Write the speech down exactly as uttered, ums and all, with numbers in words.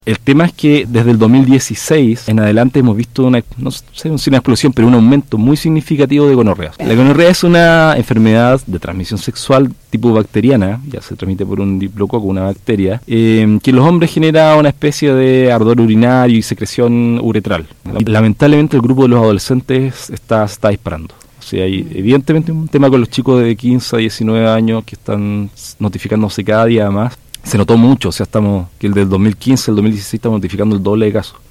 El tema es que desde el dos mil dieciséis en adelante hemos visto una, no sé si una explosión, pero un aumento muy significativo de gonorrea. La gonorrea es una enfermedad de transmisión sexual tipo bacteriana, ya se transmite por un diplococo, una bacteria, eh, que en los hombres genera una especie de ardor urinario y secreción uretral. Lamentablemente el grupo de los adolescentes está, está disparando. O sea, hay evidentemente un tema con los chicos de quince a diecinueve años que están notificándose cada día más. Se notó mucho, o sea, estamos que el del dos mil quince al dos mil dieciséis estamos notificando el doble de casos.